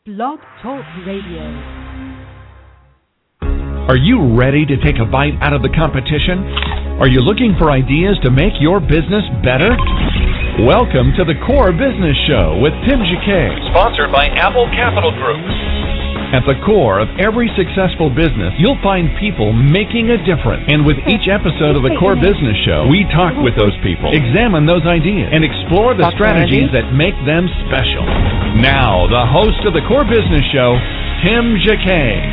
Blog Talk Radio. Are you ready to take a bite out of the competition? Are you looking for ideas to make your business better? Welcome to the Core Business Show with Tim Jacquet, sponsored by Apple Capital Group. At the core of every successful business, you'll find people making a difference. And with each episode of the Core Business Show, we talk with those people, examine those ideas, and explore the strategies that make them special. Now, the host of the Core Business Show, Tim Jacquet.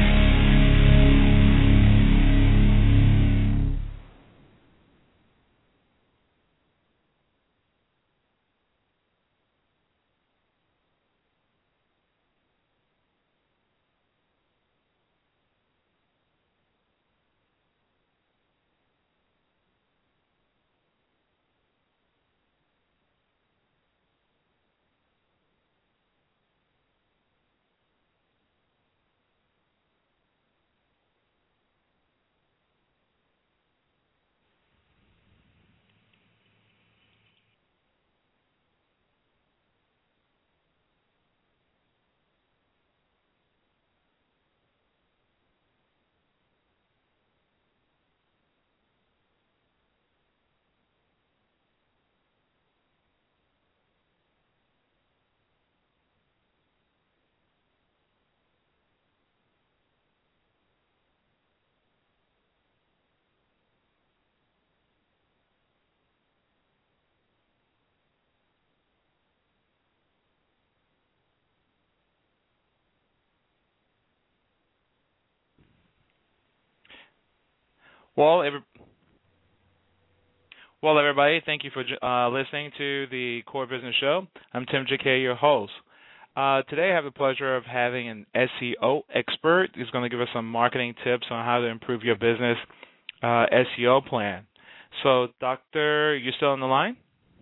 Well, everybody, thank you for listening to the Core Business Show. I'm Tim Jacquet, your host. Today I have the pleasure of having an SEO expert who's going to give us some marketing tips on how to improve your business SEO plan. So, Doctor, you still on the line?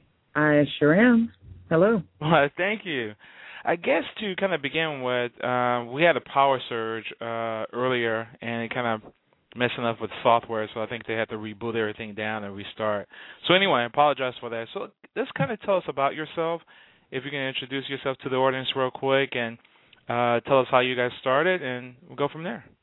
I sure am. Hello. Well, thank you. I guess to kind of begin with, we had a power surge earlier, and it kind of messing up with software, so I think they had to reboot everything down and restart. So anyway, I apologize for that. So let's kind of tell us about yourself. If you can introduce yourself to the audience real quick and tell us how you guys started, and we'll go from there.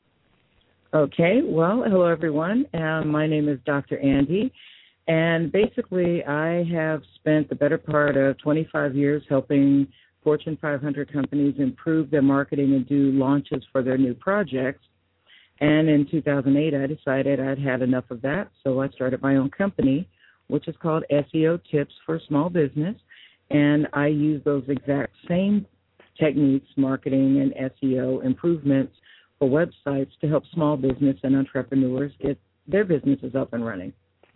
Okay. Well, hello, everyone. My name is Dr. Andy, and basically I have spent the better part of 25 years helping Fortune 500 companies improve their marketing and do launches for their new projects. And in 2008, I decided I'd had enough of that, so I started my own company, which is called SEO Tips for Small Business, and I use those exact same techniques, marketing and SEO improvements for websites to help small business and entrepreneurs get their businesses up and running.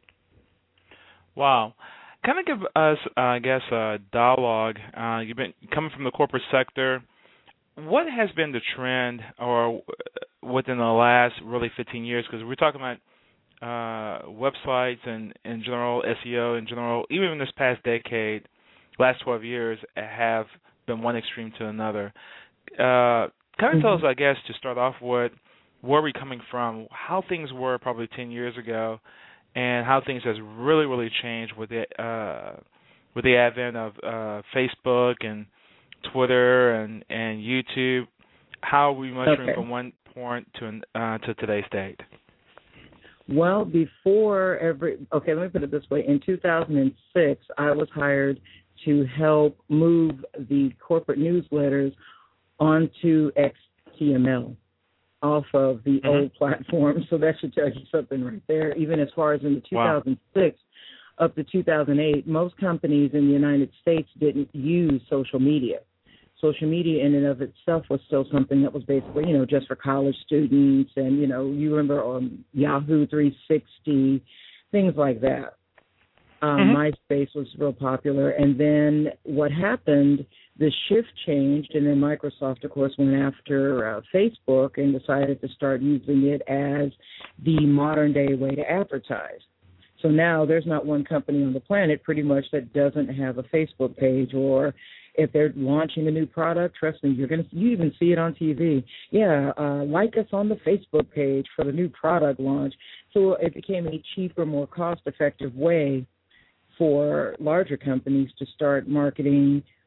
Wow. Kind of give us, I guess, a dialogue. You've been coming from the corporate sector. What has been the trend or within the last really 15 years? Because we're talking about websites and in general, SEO in general, even in this past decade, last 12 years have been one extreme to another. Kind of tell us, I guess, to start off with, where we're coming from, how things were probably 10 years ago, and how things has really, really changed with the advent of Facebook and Twitter and YouTube. How we mushroom from one point to today's date? Well, let me put it this way. In 2006, I was hired to help move the corporate newsletters onto XML off of the old platform. So that should tell you something right there. Even as far as in the 2006 up to 2008, most companies in the United States didn't use social media. Social media in and of itself was still something that was basically, just for college students and, you remember on Yahoo 360, things like that. MySpace was real popular. And then what happened, the shift changed, and then Microsoft, of course, went after Facebook and decided to start using it as the modern-day way to advertise. So now there's not one company on the planet pretty much that doesn't have a Facebook page, or if they're launching a new product, trust me, you even see it on TV. Yeah, like us on the Facebook page for the new product launch. So it became a cheaper, more cost-effective way for larger companies to start marketing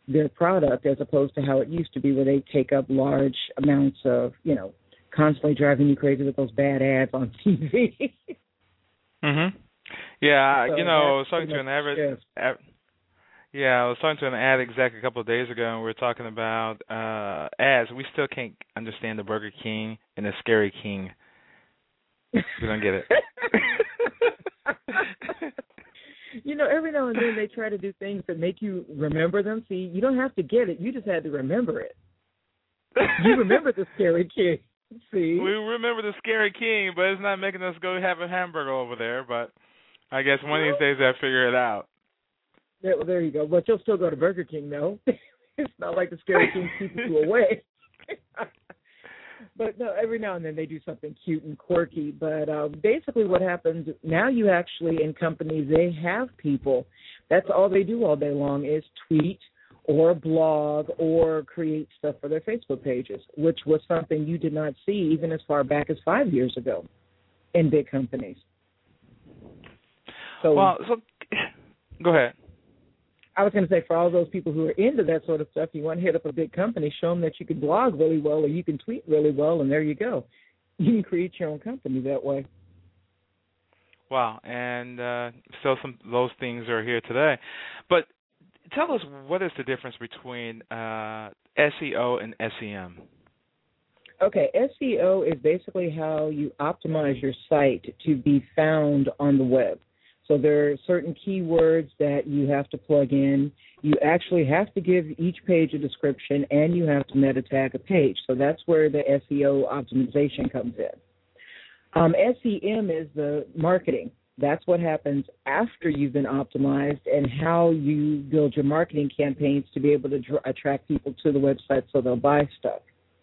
their product as opposed to how it used to be where they take up large amounts of, constantly driving you crazy with those bad ads on TV. Mhm. Yeah, So I was talking to an I was talking to an ad exec a couple of days ago, and we were talking about ads. We still can't understand the Burger King and the Scary King. We don't get it. Every now and then they try to do things that make you remember them. See, you don't have to get it. You just had to remember it. You remember the Scary King. See? We remember the Scary King, but it's not making us go have a hamburger over there. But I guess one of these days I'll figure it out. Yeah, well, there you go. But you'll still go to Burger King, though. It's not like the Scary King keeps you away. But no, every now and then they do something cute and quirky. But basically what happens now, you actually, in companies, they have people. That's all they do all day long is tweet or blog or create stuff for their Facebook pages, which was something you did not see even as far back as 5 years ago in big companies. So go ahead. I was going to say, for all those people who are into that sort of stuff, you want to hit up a big company, show them that you can blog really well or you can tweet really well, and there you go. You can create your own company that way. Wow, and still some those things are here today. But tell us, what is the difference between SEO and SEM? Okay, SEO is basically how you optimize your site to be found on the web. So there are certain keywords that you have to plug in. You actually have to give each page a description, and you have to meta tag a page. So that's where the SEO optimization comes in. SEM is the marketing. That's what happens after you've been optimized and how you build your marketing campaigns to be able to attract people to the website so they'll buy stuff.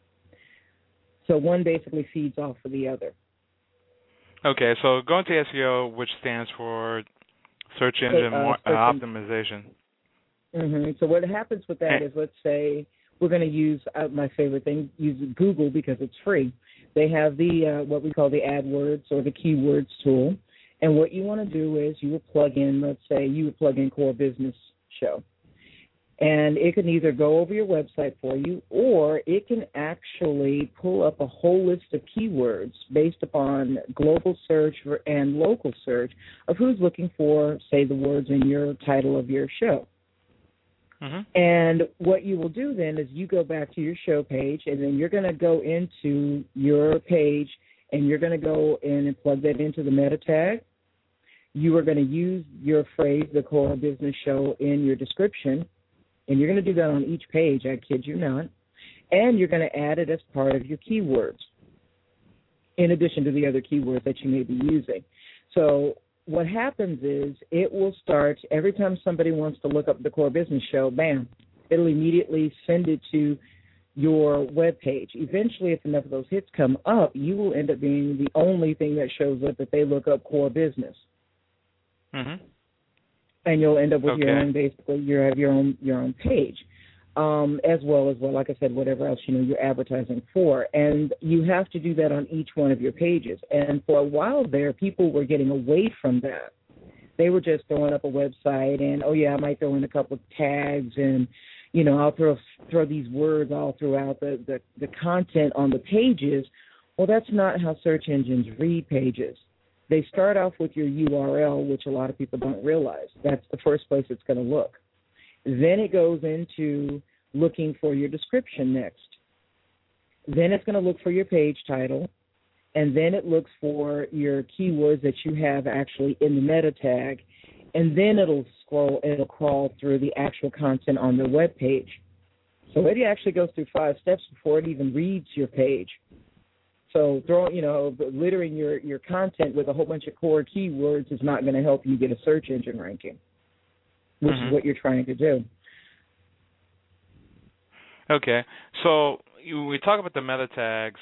So one basically feeds off of the other. Okay, so going to SEO, which stands for Search Engine Optimization. Mm-hmm. So what happens with that is, let's say we're going to use my favorite thing, use Google because it's free. They have the what we call the AdWords or the keywords tool. And what you want to do is you would plug in, let's say you would plug in Core Business Show. And it can either go over your website for you, or it can actually pull up a whole list of keywords based upon global search and local search of who's looking for, say, the words in your title of your show. Mm-hmm. And what you will do then is you go back to your show page, and then you're going to go into your page, and you're going to go in and plug that into the meta tag. You are going to use your phrase, the Core Business Show, in your description. And you're going to do that on each page, I kid you not. And you're going to add it as part of your keywords, in addition to the other keywords that you may be using. So what happens is it will start, every time somebody wants to look up the Core Business Show, bam, it'll immediately send it to your web page. Eventually, if enough of those hits come up, you will end up being the only thing that shows up if they look up Core Business. Mm-hmm. And you'll end up with your own, basically, you have your own page, as well as, like I said, whatever else you're advertising for. And you have to do that on each one of your pages. And for a while there, people were getting away from that. They were just throwing up a website and, I might throw in a couple of tags and, I'll throw these words all throughout the content on the pages. Well, that's not how search engines read pages. They start off with your URL, which a lot of people don't realize. That's the first place it's going to look. Then it goes into looking for your description next. Then it's going to look for your page title. And then it looks for your keywords that you have actually in the meta tag. And then it'll crawl through the actual content on the web page. So it actually goes through 5 steps before it even reads your page. So littering your content with a whole bunch of core keywords is not going to help you get a search engine ranking, which is what you're trying to do. Okay. So we talk about the meta tags.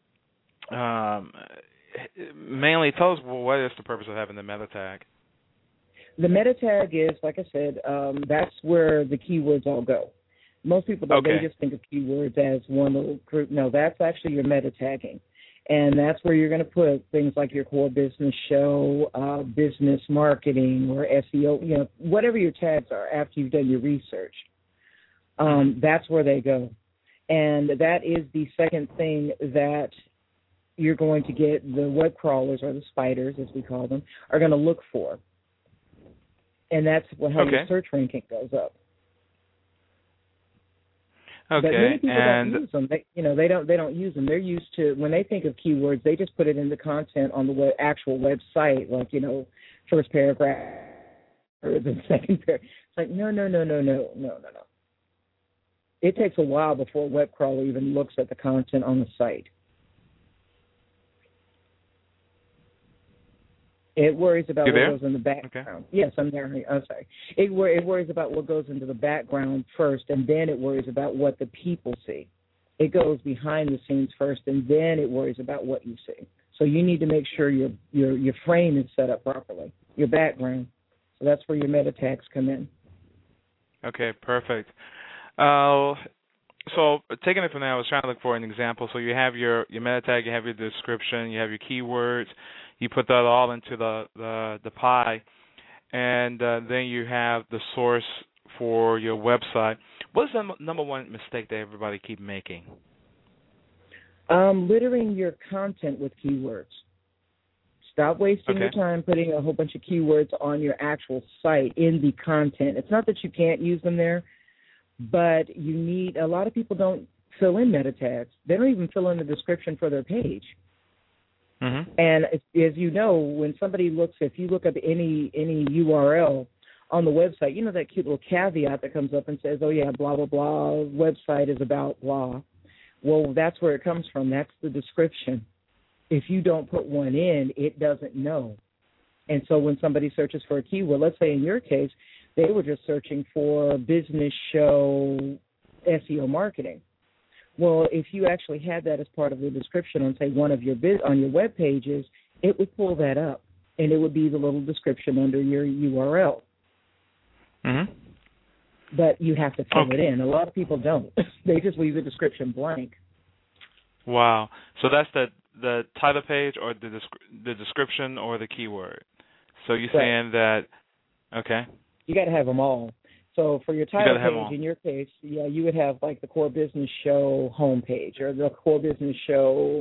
Mainly, tell us what is the purpose of having the meta tag? The meta tag is, like I said, that's where the keywords all go. Most people, they just think of keywords as one little group. No, that's actually your meta tagging. And that's where you're going to put things like your Core Business Show, business marketing, or SEO, whatever your tags are after you've done your research. That's where they go. And that is the second thing that you're going to get the web crawlers, or the spiders, as we call them, are going to look for. And that's how your search ranking goes up. Okay. But many people don't use them. They don't use them. They're used to, when they think of keywords, they just put it in the content on the actual website, like, first paragraph or the second paragraph. It's like, no. It takes a while before a web crawler even looks at the content on the site. It worries about what goes in the background. Okay. Yes, I'm there. I'm sorry. It worries about what goes into the background first, and then it worries about what the people see. It goes behind the scenes first, and then it worries about what you see. So you need to make sure your frame is set up properly, your background. So that's where your meta tags come in. Okay, perfect. So taking it from there, I was trying to look for an example. So you have your meta tag, you have your description, you have your keywords. You put that all into the pie, and then you have the source for your website. What's the number one mistake that everybody keep making? Littering your content with keywords. Stop wasting your time putting a whole bunch of keywords on your actual site in the content. It's not that you can't use them there, but a lot of people don't fill in meta tags. They don't even fill in the description for their page. Mm-hmm. And as you know, when somebody if you look up any URL on the website, that cute little caveat that comes up and says, oh, yeah, blah, blah, blah, website is about blah. Well, that's where it comes from. That's the description. If you don't put one in, it doesn't know. And so when somebody searches for a keyword, let's say in your case, they were just searching for business show SEO marketing. Well, if you actually had that as part of the description on, say, one of your on your web pages, it would pull that up, and it would be the little description under your URL. Mm-hmm. But you have to fill it in. A lot of people don't. They just leave the description blank. Wow. So that's the title page, or the description, or the keyword. So you're saying that, you got to have them all. So for your title page, in your case, you would have like the Core Business Show homepage, or the Core Business Show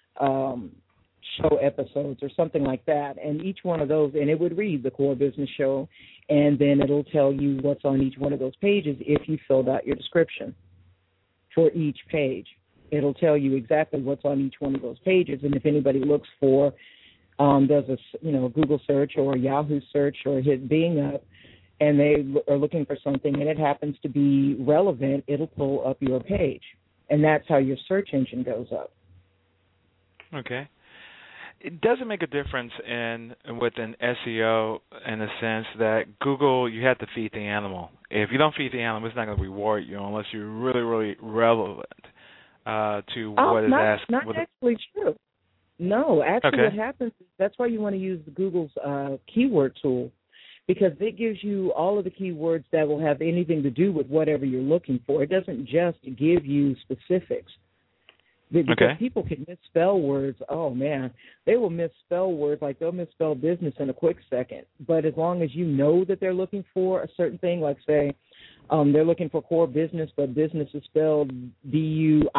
show episodes, or something like that. And each one of those, and it would read the Core Business Show, and then it'll tell you what's on each one of those pages if you filled out your description for each page. It'll tell you exactly what's on each one of those pages, and if anybody looks for, does a Google search or a Yahoo search or hit Bing up, and they are looking for something and it happens to be relevant, it'll pull up your page. And that's how your search engine goes up. Okay. It doesn't make a difference with an SEO in the sense that Google, you have to feed the animal. If you don't feed the animal, it's not going to reward you unless you're really, really relevant to what is asked. Not actually true. No, actually what happens is that's why you want to use Google's keyword tool, because it gives you all of the keywords that will have anything to do with whatever you're looking for. It doesn't just give you specifics. Because people can misspell words. Oh, man. They will misspell words, like they'll misspell business in a quick second. But as long as you know that they're looking for a certain thing, like, say, they're looking for core business, but business is spelled BUISNES.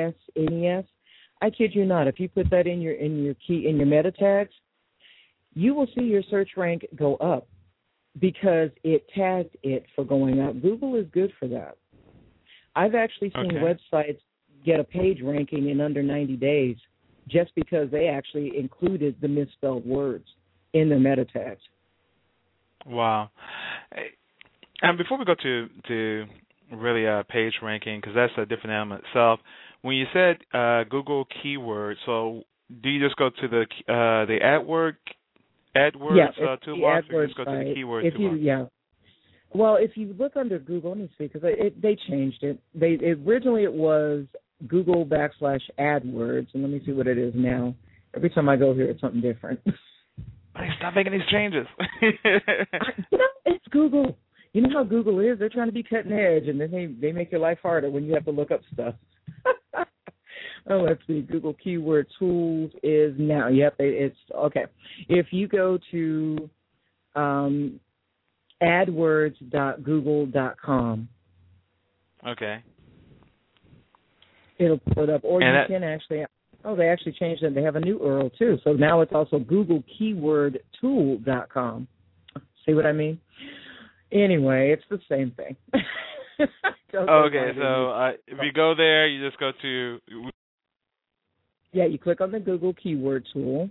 I kid you not. If you put that in your meta tags, you will see your search rank go up, because it tagged it for going up. Google is good for that. I've actually seen websites get a page ranking in under 90 days just because they actually included the misspelled words in their meta tags. Wow. And before we go to really page ranking, because that's a different element itself, when you said Google keywords, so do you just go to the AdWords toolbar, or you just go to the keyword toolbar? Well, if you look under Google, let me see, because they changed it. Originally it was Google /AdWords, and let me see what it is now. Every time I go here, it's something different. Stop making these changes. It's Google. You know how Google is? They're trying to be cutting edge, and then they make your life harder when you have to look up stuff. Oh, let's see. Google Keyword Tools is now. Yep, it's okay. If you go to adwords.google.com, Okay. It'll pull it up. Or you can actually, they actually changed it. They have a new URL, too. So now it's also GoogleKeywordTool.com. See what I mean? Anyway, it's the same thing. Okay, so if you go there, you just go to... Yeah, you click on the Google Keyword Tool.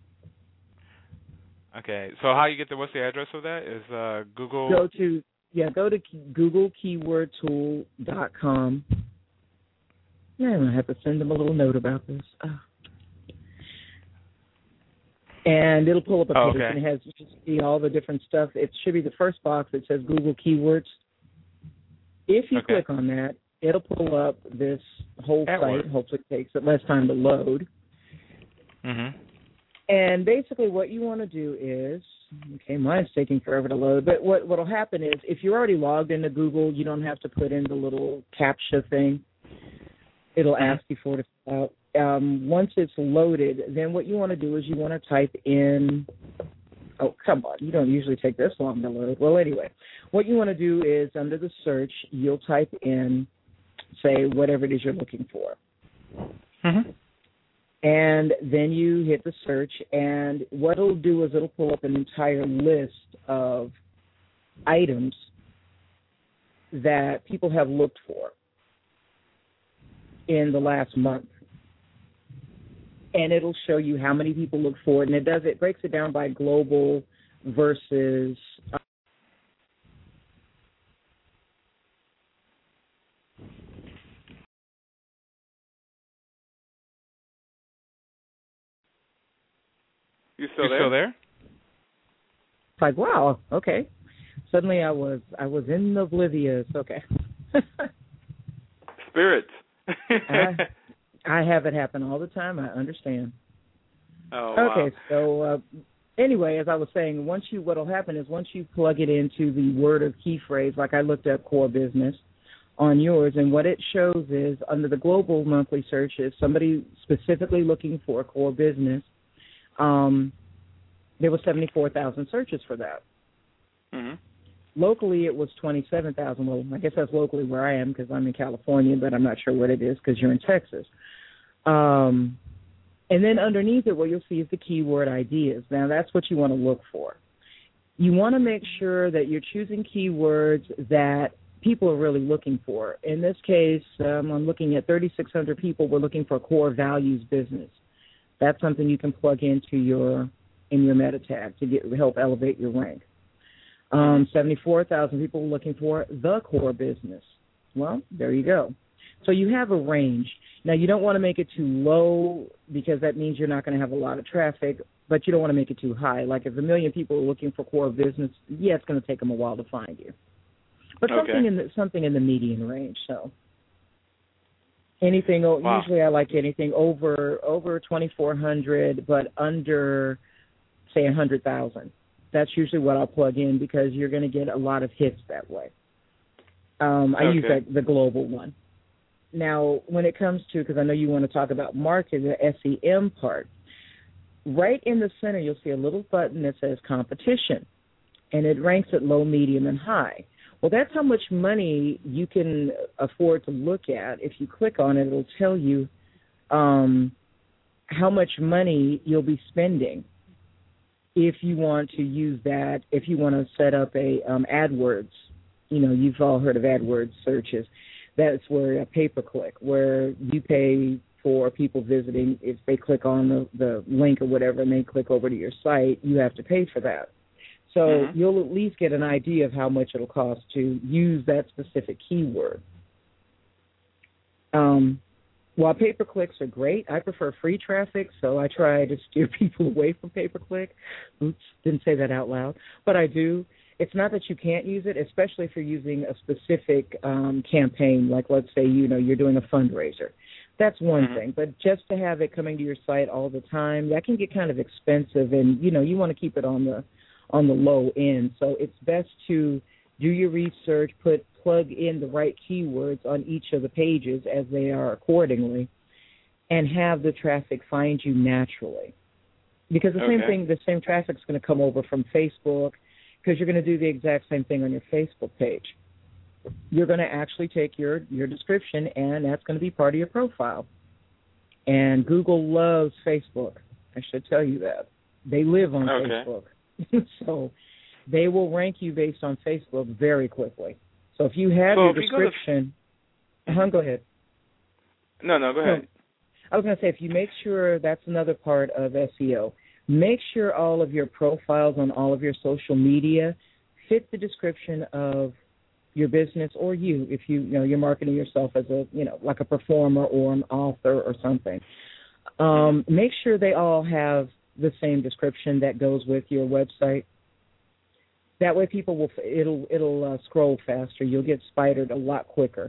Okay, so how you get there, what's the address of that? Is Google... Go to GoogleKeywordTool.com. Yeah, I'm going to have to send them a little note about this. And it'll pull up a page, and it has all the different stuff. It should be the first box that says Google Keywords. If you click on that, it'll pull up this whole site. Hopefully it takes it less time to load. Mm-hmm. And basically what you want to do is, mine's taking forever to load, but what will happen is if you're already logged into Google, you don't have to put in the little CAPTCHA thing. It'll ask you for it out. Once it's loaded, then what you want to do is you want to type in, come on, you don't usually take this long to load. Well, anyway, what you want to do is under the search, you'll type in, say, whatever it is you're looking for. Mm-hmm. And then you hit the search, and what it'll do is it'll pull up an entire list of items that people have looked for in the last month. And it'll show you how many people look for it, and it breaks it down by global versus You still there? It's like, wow, okay. Suddenly I was in oblivious. Okay. Spirits. I have it happen all the time. I understand. Oh, wow. Okay, so anyway, as I was saying, what'll happen is once you plug it into the word or key phrase, like I looked up core business on yours, and what it shows is under the global monthly search, if somebody specifically looking for core business, there were 74,000 searches for that. Mm-hmm. Locally, it was 27,000. Well, I guess that's locally where I am because I'm in California, but I'm not sure what it is because you're in Texas. And then underneath it, what you'll see is the keyword ideas. Now, that's what you want to look for. You want to make sure that you're choosing keywords that people are really looking for. In this case, I'm looking at 3,600 people were looking for core values business. That's something you can plug into your meta tag to help elevate your rank. 74,000 people were looking for the core business. Well, there you go. So you have a range. Now, you don't want to make it too low because that means you're not going to have a lot of traffic, but you don't want to make it too high. Like if 1 million people are looking for core business, it's going to take them a while to find you. But something in the median range. So anything, usually I like anything over 2,400, but under, say, 100,000. That's usually what I'll plug in because you're going to get a lot of hits that way. I use the global one. Now, when it comes to, because I know you want to talk about marketing, the SEM part, right in the center you'll see a little button that says competition, and it ranks at low, medium, and high. Well, that's how much money you can afford to look at. If you click on it, it'll tell you how much money you'll be spending if you want to use that, if you want to set up a AdWords. You've all heard of AdWords searches. That's where a pay-per-click, where you pay for people visiting. If they click on the link or whatever and they click over to your site, you have to pay for that. So you'll at least get an idea of how much it'll cost to use that specific keyword. While pay-per-clicks are great, I prefer free traffic, so I try to steer people away from pay-per-click. Oops, didn't say that out loud, but I do. It's not that you can't use it, especially if you're using a specific campaign, like let's say, you're doing a fundraiser. That's one thing, but just to have it coming to your site all the time, that can get kind of expensive, and, you want to keep it on the low end. So it's best to do your research, plug in the right keywords on each of the pages as they are accordingly, and have the traffic find you naturally. Because the same traffic's going to come over from Facebook, because you're going to do the exact same thing on your Facebook page. you're going to actually take your description, and that's going to be part of your profile. And Google loves Facebook. I should tell you that. They live on Facebook. So they will rank you based on Facebook very quickly. So if you have your description, go ahead. No, go ahead. I was going to say, if you make sure, that's another part of SEO, make sure all of your profiles on all of your social media fit the description of your business, or you, if you're marketing yourself as like a performer or an author or something. Make sure they all have the same description that goes with your website. That way, people it'll scroll faster. You'll get spidered a lot quicker.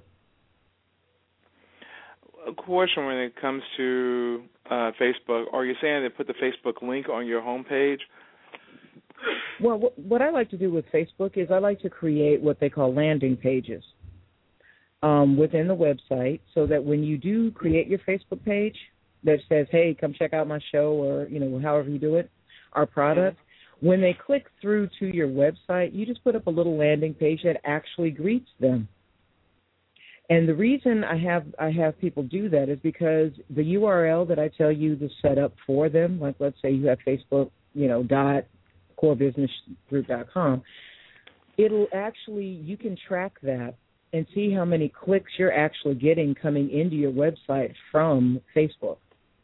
A question when it comes to Facebook, are you saying they put the Facebook link on your homepage? Well, what I like to do with Facebook is I like to create what they call landing pages within the website, so that when you do create your Facebook page that says, hey, come check out my show, or, however you do it, our product, when they click through to your website, you just put up a little landing page that actually greets them. And the reason I have people do that is because the URL that I tell you to set up for them, like let's say you have Facebook, .corebusinessgroup.com, it'll actually, you can track that and see how many clicks you're actually getting coming into your website from Facebook.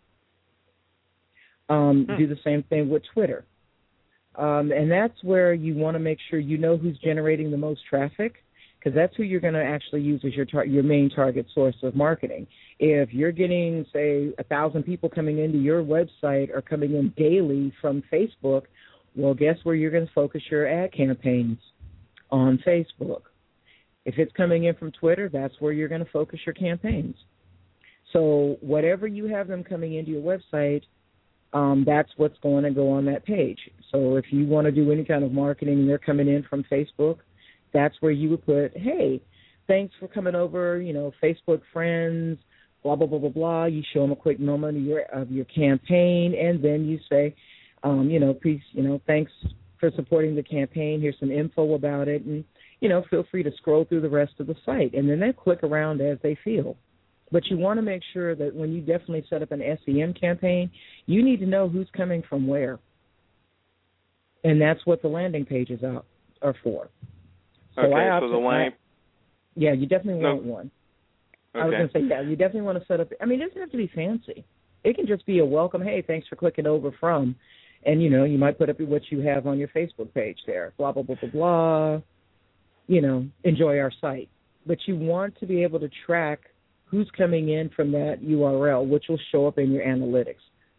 Do the same thing with Twitter. And that's where you want to make sure you know who's generating the most traffic, because that's who you're going to actually use as your main target source of marketing. If you're getting, say, 1,000 people coming into your website or coming in daily from Facebook, well, guess where you're going to focus your ad campaigns? On Facebook. If it's coming in from Twitter, that's where you're going to focus your campaigns. So whatever you have them coming into your website, that's what's going to go on that page. So if you want to do any kind of marketing and they're coming in from Facebook, that's where you would put, hey, thanks for coming over, Facebook friends, blah, blah, blah, blah, blah. You show them a quick moment of your campaign, and then you say, please, thanks for supporting the campaign. Here's some info about it, and, feel free to scroll through the rest of the site. And then they click around as they feel. But you want to make sure that when you definitely set up an SEM campaign, you need to know who's coming from where. And that's what the landing pages are for. So yeah, you definitely want one. Okay. I was going to say, yeah, you definitely want to set up, it doesn't have to be fancy. It can just be a welcome, hey, thanks for clicking over from, and, you might put up what you have on your Facebook page there, blah, blah, blah, blah, blah, enjoy our site. But you want to be able to track who's coming in from that URL, which will show up in your analytics.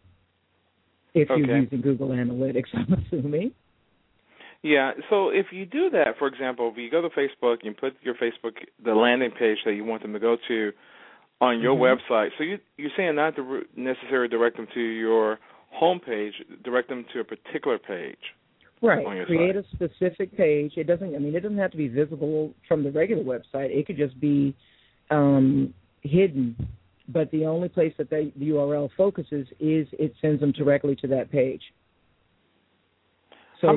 If you're using Google Analytics, I'm assuming. Yeah, so if you do that, for example, if you go to Facebook and put your Facebook, the landing page that you want them to go to on your website, so you're saying not to necessarily direct them to your home page, direct them to a particular page. Right, on your create site. A specific page. It doesn't have to be visible from the regular website. It could just be hidden, but the only place that the URL focuses is it sends them directly to that page. So How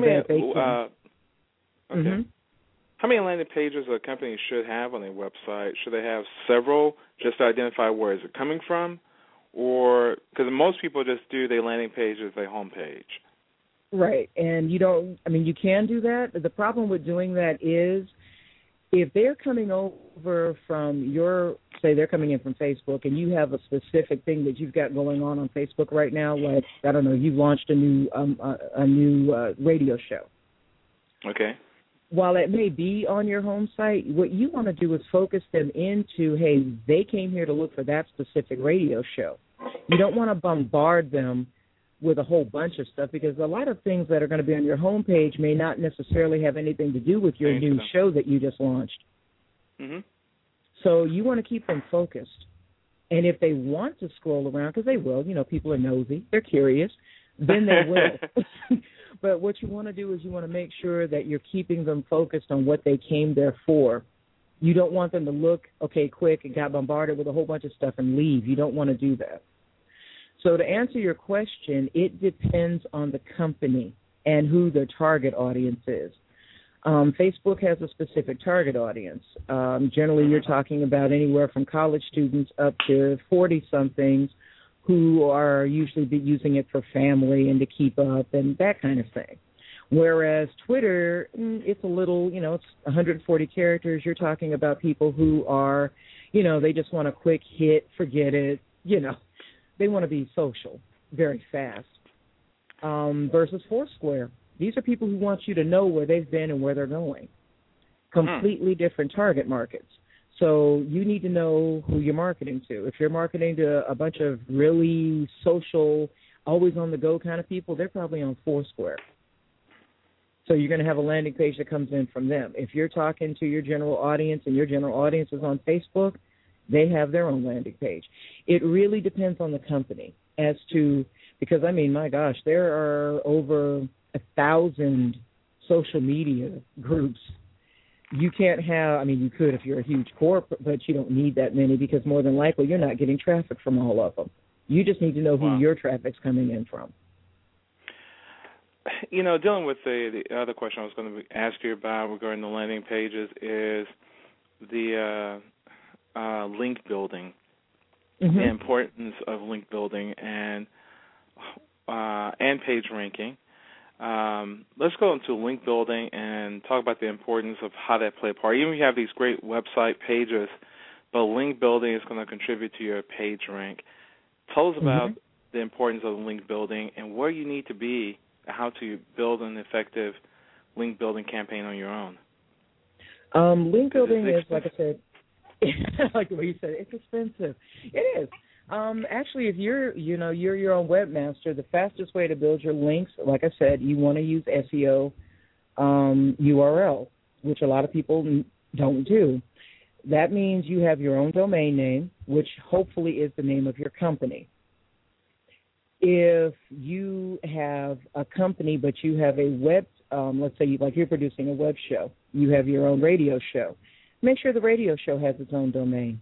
many landing pages a company should have on their website? Should they have several just to identify where is it coming from? Or, because most people just do their landing page as their home page. Right, and you can do that. The problem with doing that is if they're coming over from say they're coming in from Facebook and you have a specific thing that you've got going on Facebook right now, like, I don't know, you've launched a new radio show. Okay. While it may be on your home site, what you want to do is focus them into, hey, they came here to look for that specific radio show. You don't want to bombard them with a whole bunch of stuff, because a lot of things that are going to be on your home page may not necessarily have anything to do with your new show that you just launched. Mm-hmm. So you want to keep them focused. And if they want to scroll around, because they will, people are nosy, they're curious, then they will. But what you want to do is you want to make sure that you're keeping them focused on what they came there for. You don't want them to look, quick, and got bombarded with a whole bunch of stuff and leave. You don't want to do that. So to answer your question, it depends on the company and who their target audience is. Facebook has a specific target audience. Generally, you're talking about anywhere from college students up to 40-somethings who are usually using it for family and to keep up and that kind of thing. Whereas Twitter, it's a little, it's 140 characters. You're talking about people who are, they just want a quick hit, forget it, They want to be social very fast. Versus Foursquare. These are people who want you to know where they've been and where they're going. Completely different target markets. So you need to know who you're marketing to. If you're marketing to a bunch of really social, always on the go kind of people, they're probably on Foursquare. So you're going to have a landing page that comes in from them. If you're talking to your general audience and your general audience is on Facebook, they have their own landing page. It really depends on the company as to, because, my gosh, there are over 1,000 social media groups. You can't have, you could if you're a huge corporate, but you don't need that many because more than likely you're not getting traffic from all of them. You just need to know who your traffic's coming in from. Dealing with the other question I was going to ask you about regarding the landing pages is the link building, the importance of link building and page ranking. Let's go into link building and talk about the importance of how that play a part. Even if you have these great website pages, but link building is going to contribute to your page rank. Tell us about the importance of link building and where you need to be, how to build an effective link building campaign on your own. Link building is, like I said, like the way you said, it's expensive. It is. Actually, if you're your own webmaster, the fastest way to build your links, like I said, you want to use SEO URL, which a lot of people don't do. That means you have your own domain name, which hopefully is the name of your company. If you have a company but you have a web, let's say you're producing a web show, you have your own radio show, make sure the radio show has its own domain.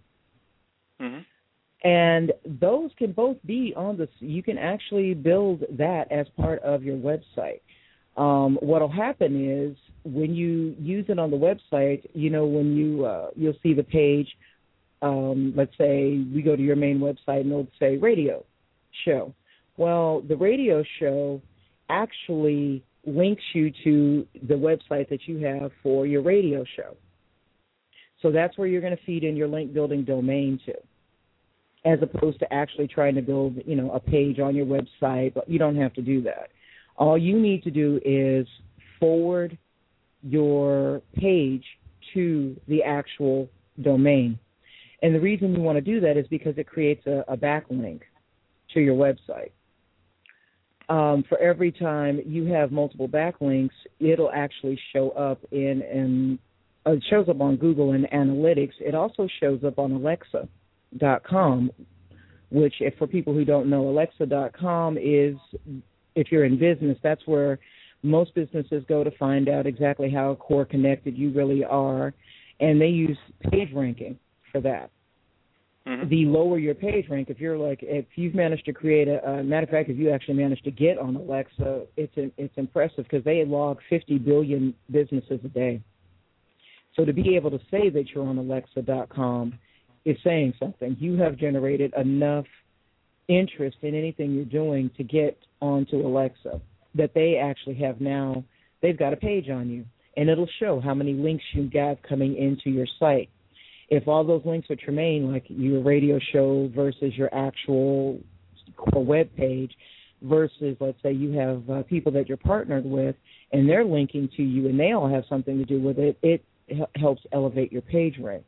And those can both be on you can actually build that as part of your website. What will happen is when you use it on the website, when you'll see the page, let's say we go to your main website and it'll say radio show. Well, the radio show actually links you to the website that you have for your radio show. So that's where you're going to feed in your link building domain to, as opposed to actually trying to build, a page on your website. But you don't have to do that. All you need to do is forward your page to the actual domain. And the reason you want to do that is because it creates a backlink to your website. For every time you have multiple backlinks, it'll actually show up it shows up on Google and Analytics. It also shows up on Alexa.com, which, for people who don't know, Alexa.com is, if you're in business, that's where most businesses go to find out exactly how core connected you really are, and they use page ranking for that. The lower your page rank, if you've managed to create matter of fact, if you actually managed to get on Alexa, it's impressive because they log 50 billion businesses a day. So to be able to say that you're on Alexa.com is saying something. You have generated enough interest in anything you're doing to get onto Alexa that they actually have now, they've got a page on you, and it'll show how many links you got coming into your site. If all those links are germane, like your radio show versus your actual core web page, versus, let's say, you have people that you're partnered with, and they're linking to you, and they all have something to do with it, it helps elevate your page rank.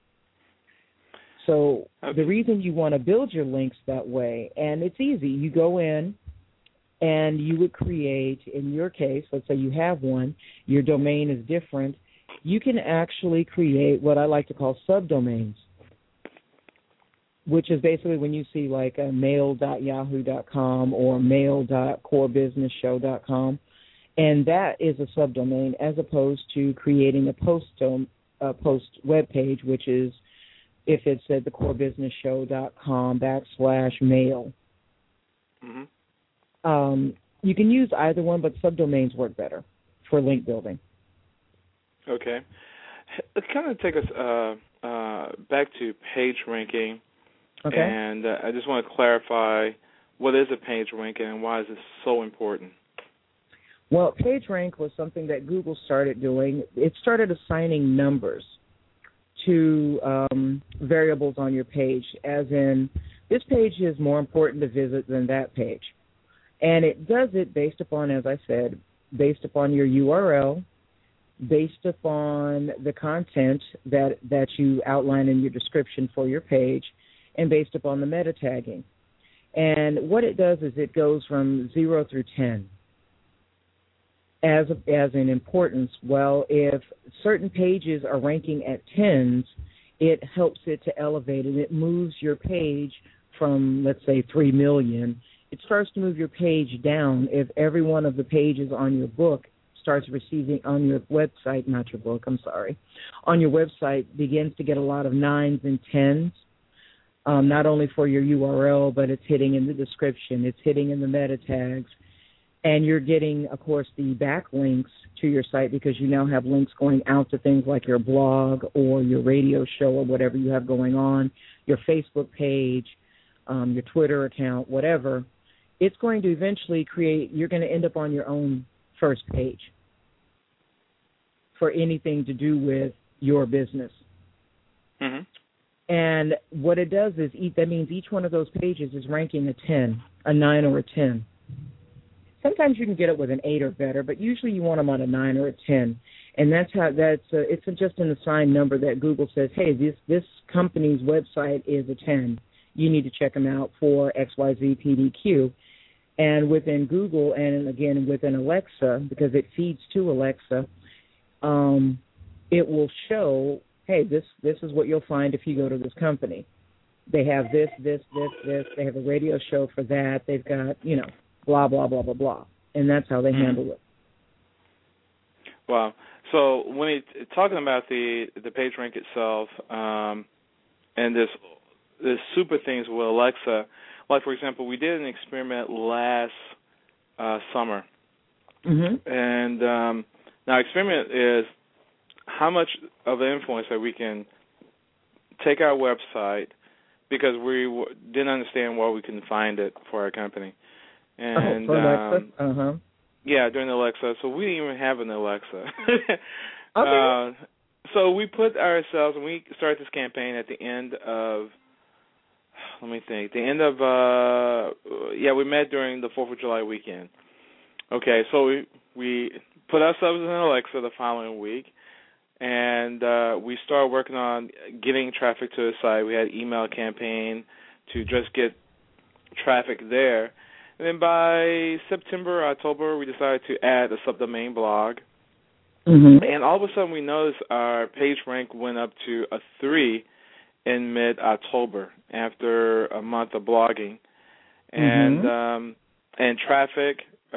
So the reason you want to build your links that way, and it's easy, you go in and you would create, in your case, let's say you have one, your domain is different, you can actually create what I like to call subdomains, which is basically when you see like a mail.yahoo.com or mail.corebusinessshow.com, and that is a subdomain as opposed to creating a post web page, which is if it's at thecorebusinessshow.com/mail. You can use either one, but subdomains work better for link building. Okay. Kind of take us back to page ranking. Okay. And I just want to clarify, what is a page ranking and why is this so important? Well, PageRank was something that Google started doing. It started assigning numbers to variables on your page, as in, this page is more important to visit than that page. And it does it based upon, as I said, based upon your URL, based upon the content that you outline in your description for your page, and based upon the meta tagging. And what it does is it goes from 0 through 10 as in importance. Well, if certain pages are ranking at 10s, it helps it to elevate, and it moves your page from, let's say, 3 million. It starts to move your page down if every one of the pages on your book starts receiving, on your website, not your book, I'm sorry, on your website begins to get a lot of 9s and 10s. Not only for your URL, but it's hitting in the description, it's hitting in the meta tags, and you're getting, of course, the backlinks to your site because you now have links going out to things like your blog or your radio show or whatever you have going on, your Facebook page, your Twitter account, whatever. It's going to eventually you're going to end up on your own first page for anything to do with your business. Mm-hmm. And what it does is that means each one of those pages is ranking a 10, a 9 or a 10. Sometimes you can get it with an 8 or better, but usually you want them on a 9 or a 10. And it's just an assigned number that Google says, hey, this company's website is a 10. You need to check them out for XYZ PDQ. And within Google, and again within Alexa, because it feeds to Alexa, it will show, hey, this is what you'll find if you go to this company. They have this. They have a radio show for that. They've got, blah, blah, blah, blah, blah. And that's how they handle it. Wow. So when you're talking about the PageRank itself and this super things with Alexa, like, for example, we did an experiment last summer. Mm-hmm. And now experiment is how much of an influence that we can take our website, because we didn't understand where we couldn't find it for our company. And for Alexa? Yeah, during the Alexa. So we didn't even have an Alexa. Okay. So we put ourselves, and we started this campaign at the end of, we met during the 4th of July weekend. Okay, so we put ourselves in Alexa the following week, and we started working on getting traffic to the site. We had an email campaign to just get traffic there. And then by September, October, we decided to add a subdomain blog. Mm-hmm. And all of a sudden we noticed our page rank went up to a 3 in mid-October after a month of blogging. And and traffic,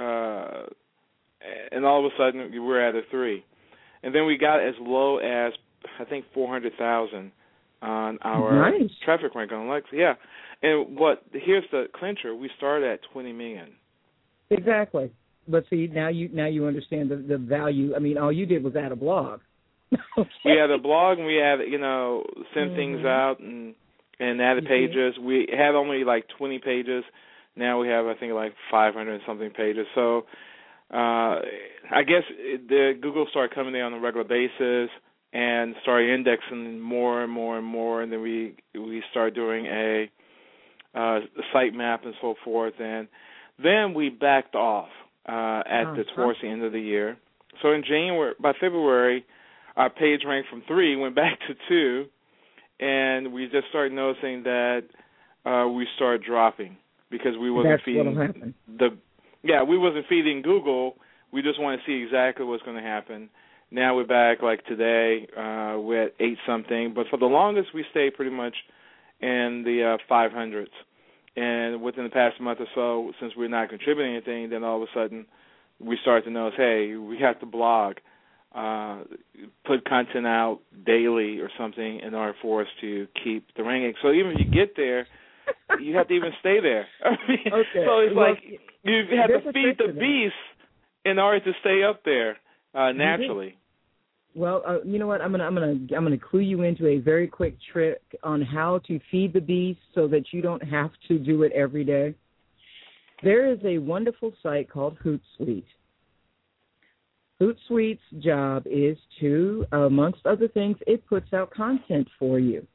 and all of a sudden we were at a 3. And then we got as low as, I think, 400,000 on our traffic rank on Alexa. Yeah. And here's the clincher, we started at 20 million. Exactly. But see, now you understand the value. I mean, all you did was add a blog. Okay. We had a blog, and we had, send things out and added pages. We had only like 20 pages. Now we have, I think, like 500 and something pages. So I guess the Google started coming there on a regular basis and started indexing more and more and more. And then we started doing a site map and so forth. And then we backed off towards the end of the year. So in by February, our page rank from 3 went back to 2, and we just started noticing that we started dropping because we wasn't feeding we wasn't feeding Google. We just want to see exactly what's going to happen. Now we're back, like today, we're at 8 something, but for the longest we stayed pretty much in the 500s. And within the past month or so, since we're not contributing anything, then all of a sudden we start to notice, hey, we have to blog, put content out daily or something in order for us to keep the ranking. So even if you get there, you have to even stay there. So it's like you have to feed the beast in order to stay up there naturally. Well, you know what? I'm gonna clue you into a very quick trick on how to feed the beast so that you don't have to do it every day. There is a wonderful site called Hootsuite. Hootsuite's job is to, amongst other things, it puts out content for you.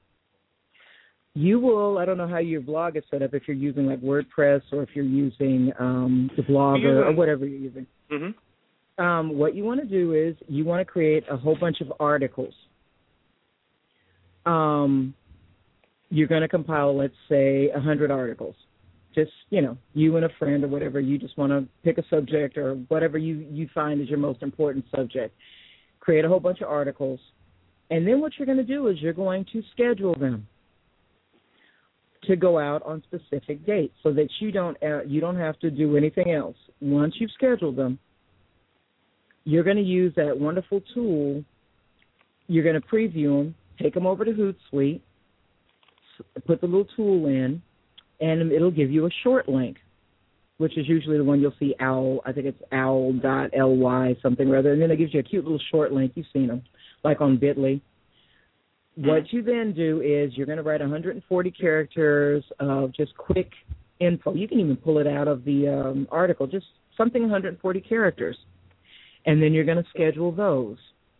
You will, I don't know how your blog is set up, if you're using like WordPress or if you're using the Blogger or whatever you're using. Mm-hmm. What you want to do is you want to create a whole bunch of articles. You're going to compile, let's say, 100 articles. Just, you and a friend or whatever, you just want to pick a subject or whatever you find is your most important subject. Create a whole bunch of articles. And then what you're going to do is you're going to schedule them to go out on specific dates so that you don't have to do anything else. Once you've scheduled them, you're going to use that wonderful tool. You're going to preview them, take them over to Hootsuite, put the little tool in, and it'll give you a short link, which is usually the one you'll see owl. I think it's owl.ly something or other. And then it gives you a cute little short link. You've seen them, like on Bitly. What you then do is you're going to write 140 characters of just quick info. You can even pull it out of the article, just something 140 characters. And then you're going to schedule those.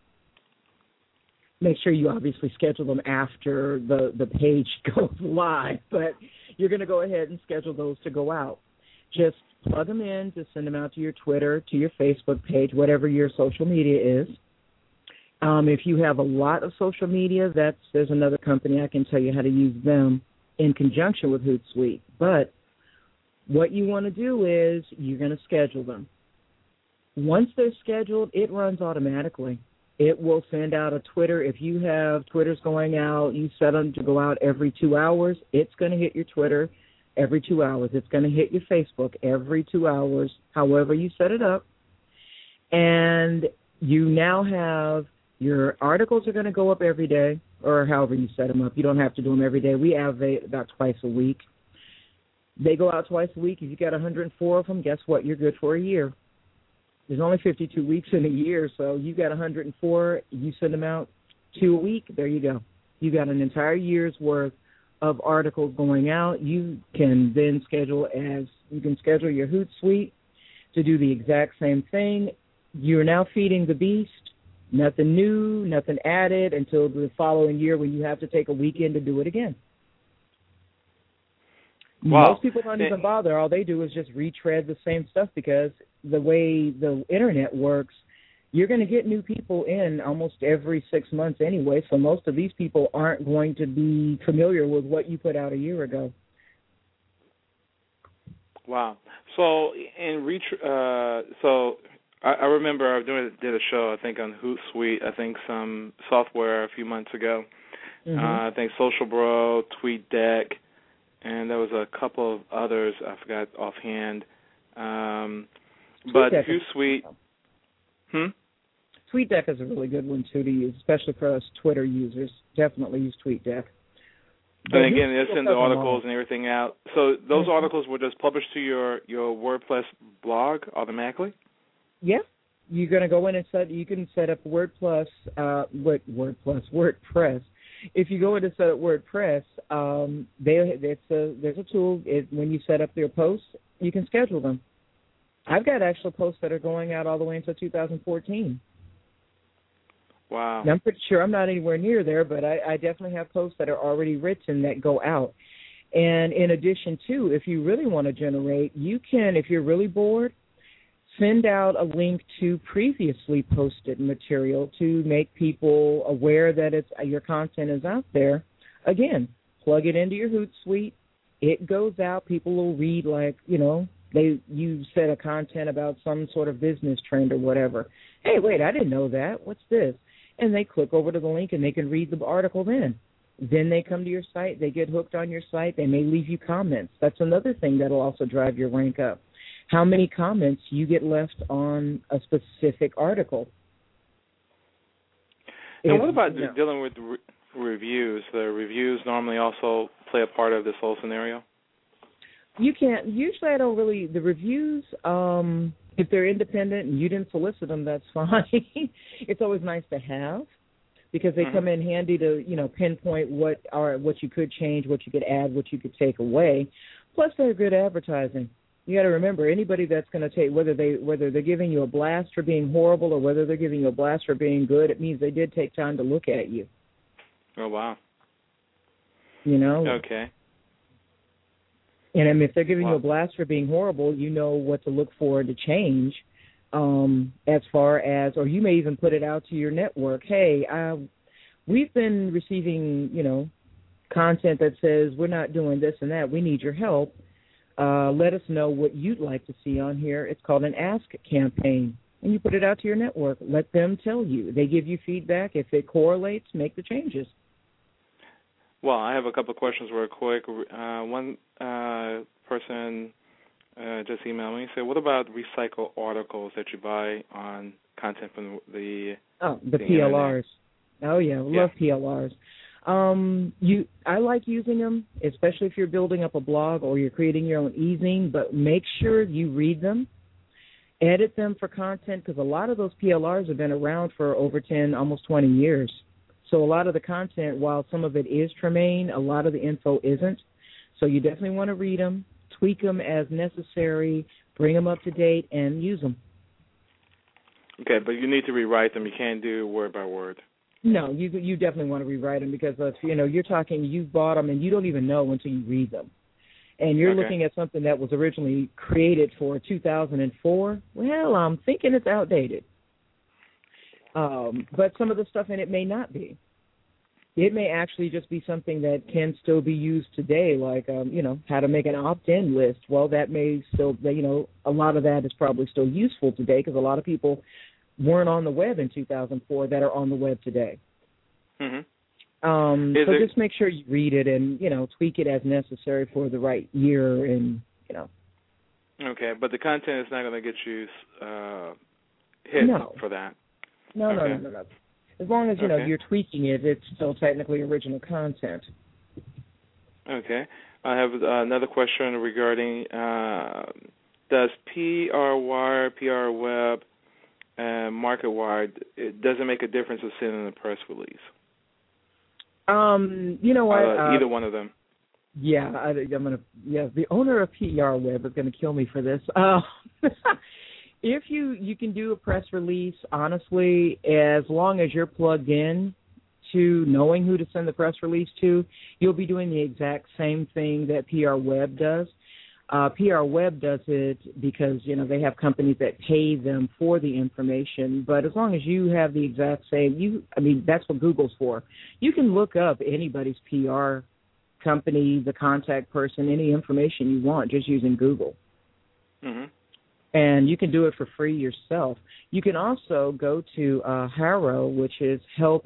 Make sure you obviously schedule them after the page goes live, but you're going to go ahead and schedule those to go out. Just plug them in to send them out to your Twitter, to your Facebook page, whatever your social media is. If you have a lot of social media, there's another company I can tell you how to use them in conjunction with Hootsuite. But what you want to do is you're going to schedule them. Once they're scheduled, it runs automatically. It will send out a Twitter. If you have Twitters going out, you set them to go out every 2 hours, it's going to hit your Twitter every 2 hours. It's going to hit your Facebook every 2 hours, however you set it up. And you now have your articles are going to go up every day, or however you set them up. You don't have to do them every day. We average about twice a week. They go out twice a week. If you got 104 of them, guess what? You're good for a year. There's only 52 weeks in a year, so you got 104. You send them out 2 a week. There you go. You got an entire year's worth of articles going out. You can then schedule your Hootsuite to do the exact same thing. You're now feeding the beast. Nothing new, nothing added until the following year when you have to take a weekend to do it again. Wow. Most people don't even bother. All they do is just retread the same stuff because the way the Internet works, you're going to get new people in almost every 6 months anyway, so most of these people aren't going to be familiar with what you put out a year ago. Wow. So I remember I did a show, I think, on Hootsuite, I think some software a few months ago. Mm-hmm. I think Social Bro, TweetDeck, and there was a couple of others I forgot offhand. But Hootsuite... TweetDeck is a really good one, too, to use, especially for us Twitter users. Definitely use TweetDeck. And again, they send the articles and everything out. So those articles were just published to your WordPress blog automatically? Yeah, you're going to go in and you can set up WordPress. If you go in and set up WordPress, there's a tool. When you set up your posts, you can schedule them. I've got actual posts that are going out all the way until 2014. Wow. And I'm pretty sure I'm not anywhere near there, but I definitely have posts that are already written that go out. And in addition to, if you really want to generate, you can, if you're really bored, send out a link to previously posted material to make people aware that your content is out there. Again, plug it into your Hootsuite. It goes out. People will read you said a content about some sort of business trend or whatever. Hey, wait, I didn't know that. What's this? And they click over to the link and they can read the article then. Then they come to your site. They get hooked on your site. They may leave you comments. That's another thing that will also drive your rank up. How many comments you get left on a specific article. And what about dealing with reviews? The reviews normally also play a part of this whole scenario? You can't. Usually I don't really. The reviews, If they're independent and you didn't solicit them, that's fine. It's always nice to have because they come in handy to, pinpoint what you could change, what you could add, what you could take away. Plus, they're good advertising. You got to remember, anybody that's going to take, whether they're giving you a blast for being horrible or whether they're giving you a blast for being good, it means they did take time to look at you. Oh, wow. Okay. And if they're giving you a blast for being horrible, you know what to look for to change as far as, or you may even put it out to your network. Hey, we've been receiving, content that says we're not doing this and that. We need your help. Let us know what you'd like to see on here. It's called an ask campaign. And you put it out to your network. Let them tell you. They give you feedback. If it correlates, make the changes. Well, I have a couple of questions real quick. One person just emailed me and said, what about recycled articles that you buy on content from the PLRs. Oh, yeah, love PLRs. I like using them, especially if you're building up a blog or you're creating your own e-zine, but make sure you read them, edit them for content, because a lot of those PLRs have been around for over 10, almost 20 years. So a lot of the content, while some of it is germane, a lot of the info isn't. So you definitely want to read them, tweak them as necessary, bring them up to date, and use them. Okay, but you need to rewrite them. You can't do word by word. No, you definitely want to rewrite them because, you're talking, you bought them and you don't even know until you read them. And you're looking at something that was originally created for 2004. Well, I'm thinking it's outdated. But some of the stuff in it may not be. It may actually just be something that can still be used today, like, how to make an opt-in list. Well, that may still, a lot of that is probably still useful today because a lot of people weren't on the web in 2004 that are on the web today. So just make sure you read it and, tweak it as necessary for the right year and, Okay, but the content is not going to get you hit for that. No. As long as, you're tweaking it, it's still technically original content. Okay. I have another question regarding does PRWire, PRWeb, and MarketWire, it doesn't make a difference of sending a press release? You know what? Either one of them. Yeah, the owner of PRWeb is going to kill me for this. If you can do a press release, honestly, as long as you're plugged in to knowing who to send the press release to, you'll be doing the exact same thing that PRWeb does. PRWeb does it because, they have companies that pay them for the information. But as long as you have the exact same, that's what Google's for. You can look up anybody's PR company, the contact person, any information you want just using Google. And you can do it for free yourself. You can also go to HARO, which is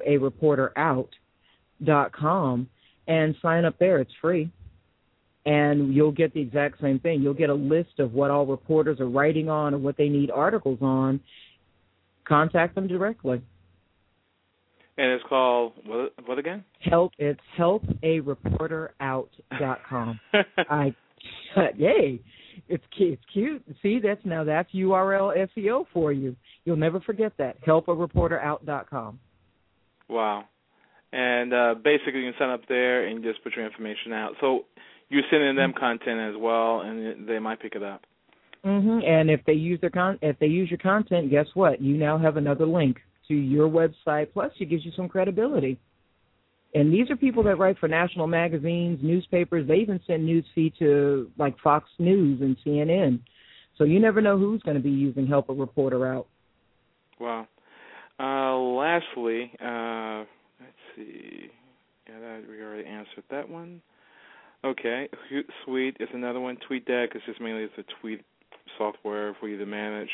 helpareporterout.com, and sign up there. It's free. And you'll get the exact same thing. You'll get a list of what all reporters are writing on or what they need articles on. Contact them directly. And it's called, what again? It's helpareporterout.com. Yay. It's cute. See, that's URL SEO for you. You'll never forget that. helpareporterout.com. Wow. And basically you can sign up there and just put your information out. So you're sending them content as well, and they might pick it up. And if they use your content, guess what? You now have another link to your website. Plus, it gives you some credibility. And these are people that write for national magazines, newspapers. They even send news feed to, like, Fox News and CNN. So you never know who's going to be using Help a Reporter Out. Wow. Lastly, let's see. Yeah, we already answered that one. Okay. Hootsuite is another one. TweetDeck is just mainly a tweet software for you to manage.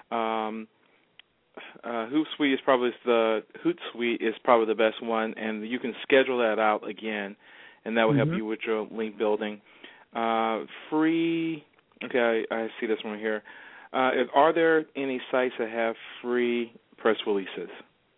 Hootsuite is probably the best one, and you can schedule that out again, and that will help you with your link building. Free. Okay, I see this one here. Are there any sites that have free press releases?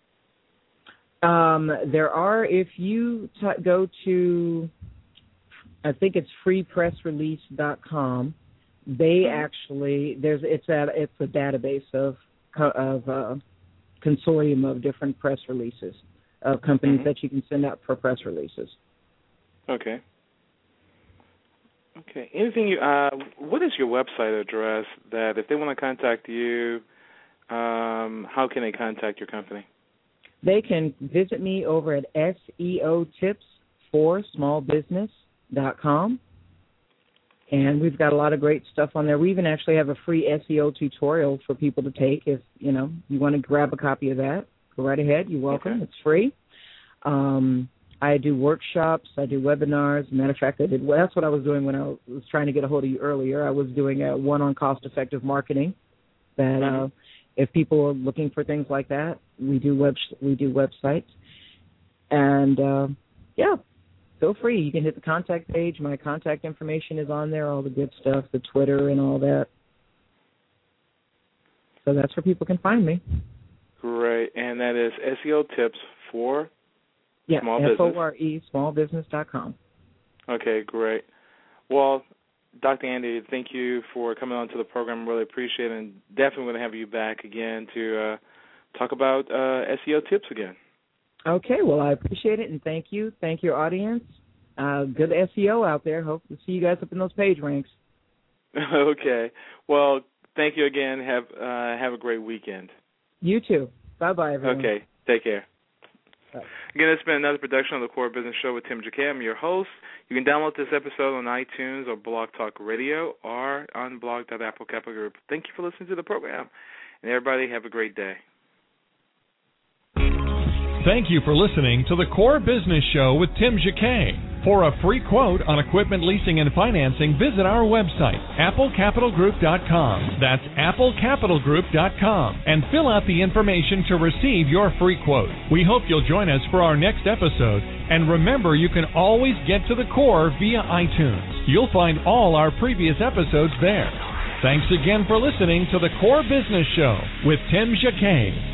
There are. If you go to, I think it's freepressrelease.com. They actually it's a database of consortium of different press releases of companies that you can send out for press releases. Okay. Okay. Anything what is your website address that if they want to contact you, how can they contact your company? They can visit me over at SEOtips4smallbusiness.com. And we've got a lot of great stuff on there. We even actually have a free SEO tutorial for people to take. If, you want to grab a copy of that, go right ahead. You're welcome. Okay. It's free. I do workshops. I do webinars. As a matter of fact, that's what I was doing when I was trying to get a hold of you earlier. I was doing one on cost-effective marketing that if people are looking for things like that, we do websites. And, feel free. You can hit the contact page. My contact information is on there, all the good stuff, the Twitter and all that. So that's where people can find me. Great. And that is SEO tips for small business. FORE, smallbusiness.com. Okay, great. Well, Dr. Andy, thank you for coming on to the program. Really appreciate it, and definitely going to have you back again to talk about SEO tips again. Okay, well, I appreciate it, and thank you. Thank your audience. Good SEO out there. Hope to see you guys up in those page ranks. Okay. Well, thank you again. Have a great weekend. You too. Bye-bye, everyone. Okay, take care. Bye. Again, it's been another production of the Core Business Show with Tim Jacquet. I'm your host. You can download this episode on iTunes or Blog Talk Radio or on blog.applecapitalgroup. Thank you for listening to the program. And everybody have a great day. Thank you for listening to the Core Business Show with Tim Jacquet. For a free quote on equipment leasing and financing, visit our website, applecapitalgroup.com. That's applecapitalgroup.com. And fill out the information to receive your free quote. We hope you'll join us for our next episode. And remember, you can always get to the core via iTunes. You'll find all our previous episodes there. Thanks again for listening to the Core Business Show with Tim Jacquet.